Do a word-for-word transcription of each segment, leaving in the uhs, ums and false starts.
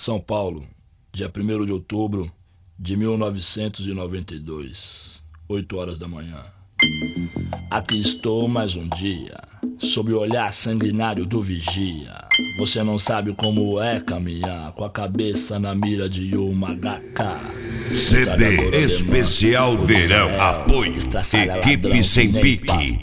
São Paulo, dia primeiro de outubro de mil novecentos e noventa e dois, oito horas da manhã. Aqui estou mais um dia, sob o olhar sanguinário do vigia. Você não sabe como é caminhar com a cabeça na mira de uma H K. C D Especial Verão, apoio, equipe sem pique.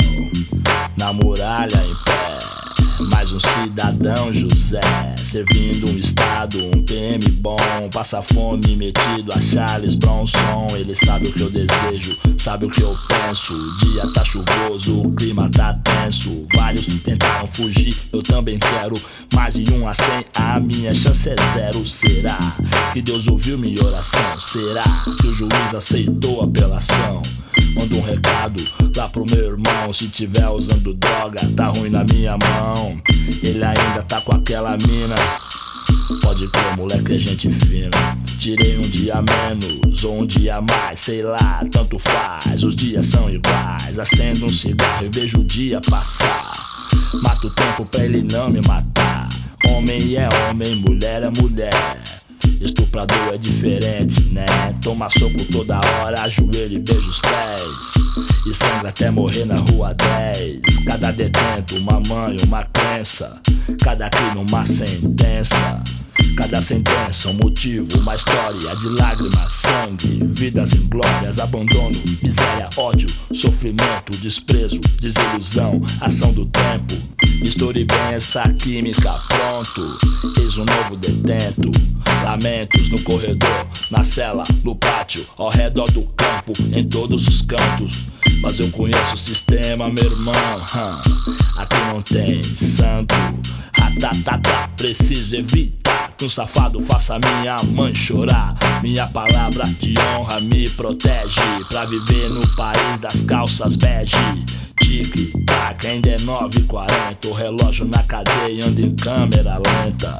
Na muralha em pé, mais um cidadão José, servindo um estado, um P M bom, passa fome metido a Charles Bronson. Ele sabe o que eu desejo, sabe o que eu penso. O dia tá chuvoso, o clima tá tenso. Vários tentaram fugir, eu também quero. Mais de um a cem, a minha chance é zero. Será que Deus ouviu minha oração? Será que o juiz aceitou a apelação? Manda um recado lá pro meu irmão. Se tiver usando droga, tá ruim na minha mão. Ele ainda tá com aquela mina. Pode crer, moleque, é gente fina. Tirei um dia menos ou um dia mais, sei lá, tanto faz. Os dias são iguais. Acendo um cigarro e vejo o dia passar. Mato o tempo pra ele não me matar. Homem é homem, mulher é mulher. Estuprador é diferente, né? Toma soco toda hora, ajoelha e beija os pés. E sangra até morrer na rua dez. Cada detento, uma mãe, uma crença. Cada crime, uma sentença. Cada sentença, um motivo, uma história de lágrimas, sangue, vidas inglórias, abandono, miséria, ódio, sofrimento, desprezo, desilusão, ação do tempo. Misture bem essa química, pronto. Eis um novo detento. Lamentos no corredor, na cela, no pátio, ao redor do campo, em todos os cantos. Mas eu conheço o sistema, meu irmão. hum. Aqui não tem santo. Ratatatá, preciso evitar que um safado faça minha mãe chorar. Minha palavra de honra me protege pra viver no país das calças bege. Tic-tac, ainda é nove e quarenta. O relógio na cadeia anda em câmera lenta.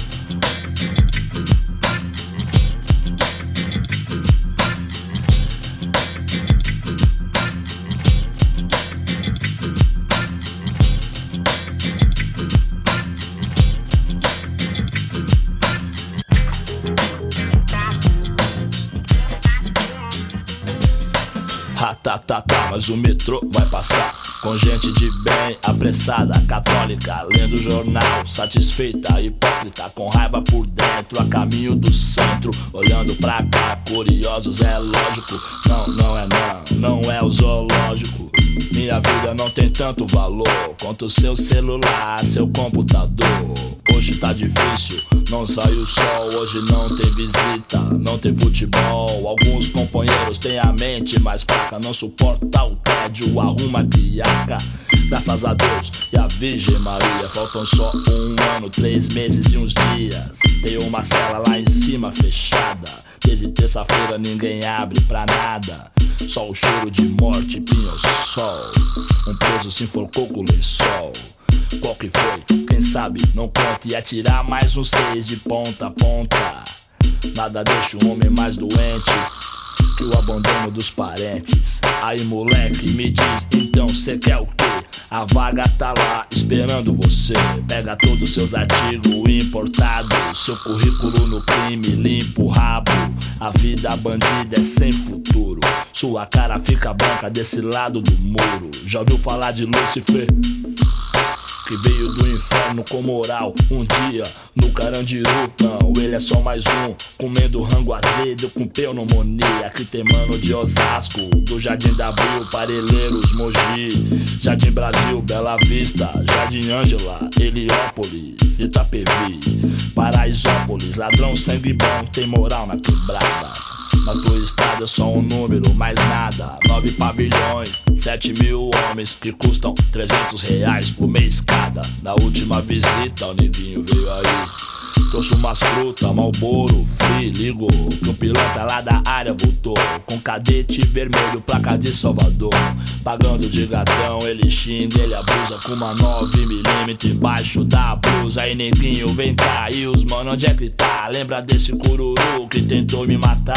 Ratatatá, mas o metrô vai passar com gente de bem, apressada, católica, lendo jornal, satisfeita, hipócrita, com raiva por dentro, a caminho do centro, olhando pra cá, curiosos, é lógico. Não, não é não, não é o zoológico. Minha vida não tem tanto valor quanto o seu celular, seu computador. Hoje tá difícil, não sai o sol, hoje não tem visita, não tem futebol. Alguns companheiros têm a mente mais fraca, não suporta o tédio, arruma criaca. Graças a Deus e a Virgem Maria, faltam só um ano, três meses e uns dias. Tem uma cela lá em cima fechada, desde terça-feira ninguém abre pra nada. Só o cheiro de morte, pinho-sol. Um preso se enforcou com o lençol. Qual que foi? Quem sabe? Não conta. E atirar mais um seis de ponta a ponta. Nada deixa o homem mais doente que o abandono dos parentes. Aí moleque, me diz, então cê quer o quê? A vaga tá lá esperando você. Pega todos os seus artigos importados, seu currículo no crime, limpa o rabo. A vida bandida é sem futuro. Sua cara fica branca desse lado do muro. Já ouviu falar de Lúcifer? Que veio do inferno com moral. Um dia no Carandiru, não, ele é só mais um, comendo rango azedo com pneumonia. Aqui tem mano de Osasco, do Jardim da Abril, Parelheiros, Mogi, Jardim Brasil, Bela Vista, Jardim Ângela, Heliópolis, Itapevi, Paraisópolis. Ladrão sangue bom, tem moral na quebrada. Mas pro estado é só um número, mais nada. Nove pavilhões, sete mil homens que custam trezentos reais por mês cada. Na última visita o neguinho veio aí, trouxe umas frutas, Marlboro, Free, ligou que um piloto lá da área voltou com cadete vermelho, placa de Salvador. Pagando de gatão, ele xinga, ele abusa com uma nove milímetros embaixo da blusa. Aí neguinho, vem cá, e os mano, onde é que tá? Lembra desse cururu que tentou me matar?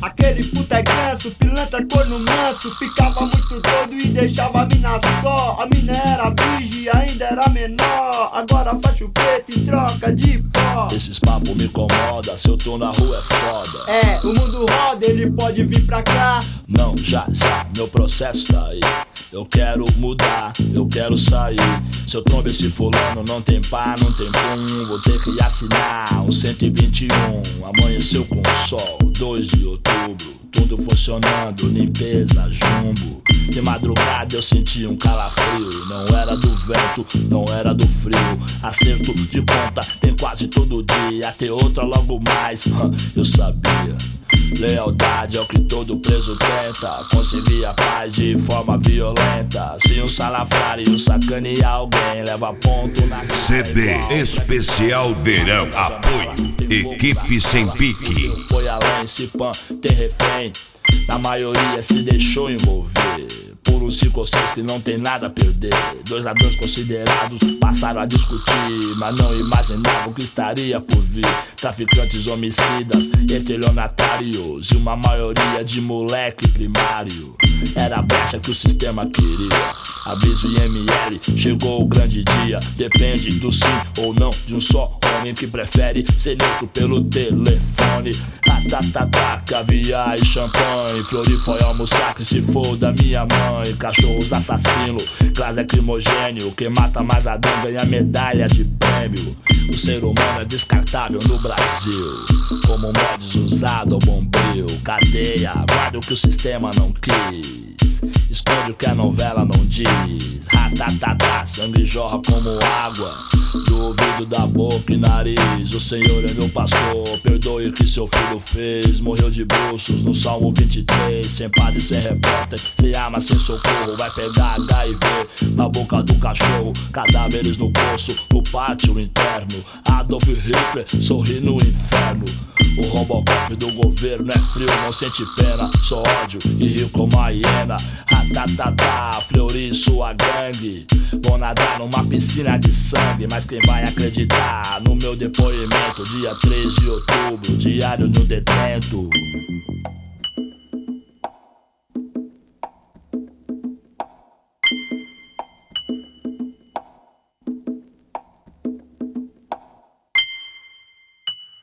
Aquele puta é ganso, pilantra corno manso. Ficava muito doido e deixava a mina só. A mina era virgem, ainda era menor. Agora faz chupeta em troca de pó. Esses papos me incomoda, se eu tô na rua é foda. É, o mundo roda, ele pode vir pra cá. Não, já, já, meu processo tá aí. Eu quero mudar, eu quero sair. Se eu trombo esse fulano, não tem pá, não tem pum. Vou ter que assinar um cento e vinte e um. Amanheceu com sol, dois de outubro. Tudo funcionando, limpeza, jumbo. De madrugada eu senti um calafrio. Não era do vento, não era do frio. Acerto de conta, tem quase todo dia. Tem outra logo mais, eu sabia. Lealdade é o que todo preso tenta. Conseguir a paz de forma violenta. Se um salafrário sacanear alguém, leva ponto na cara. C D Especial Verão. Apoio Equipe Sem Pique. Foi além, se pan, tem refém. Na maioria se deixou envolver por uns cinco ou seis que não tem nada a perder. Dois ladrões considerados passaram a discutir, mas não imaginavam o que estaria por vir. Traficantes, homicidas, estelionatários e uma maioria de moleque primário. Era a brecha que o sistema queria. Aviso I M L, chegou o grande dia. Depende do sim ou não de um só homem que prefere ser neutro pelo telefone. Ratatatá, caviar e champanhe. Flori foi almoçar que se for da minha mãe. Cachorros assassinos, gás lacrimogênio. Quem mata mais Adão ganha medalha de prêmio. O ser humano é descartável no Brasil, como mods usado ao bombril. Cadeia, guarda o que o sistema não quis. Esconde o que a novela não diz. Ratatatá, sangue jorra como água do ouvido, da boca e nariz. O Senhor é meu pastor, perdoe o que seu filho fez. Morreu de bruços no Salmo vinte e três. Sem padre, sem repórter, sem arma, sem socorro. Vai pegar H I V na boca do cachorro. Cadáveres no poço, no pátio interno. Adolf Hitler sorri no inferno. O Robocop do governo é frio, não sente pena. Só ódio e rio como a hiena. Ratatatá, Fleury, sua gangue. Vou nadar numa piscina de sangue. Mas quem vai acreditar no meu depoimento? Dia três de outubro, diário no detento.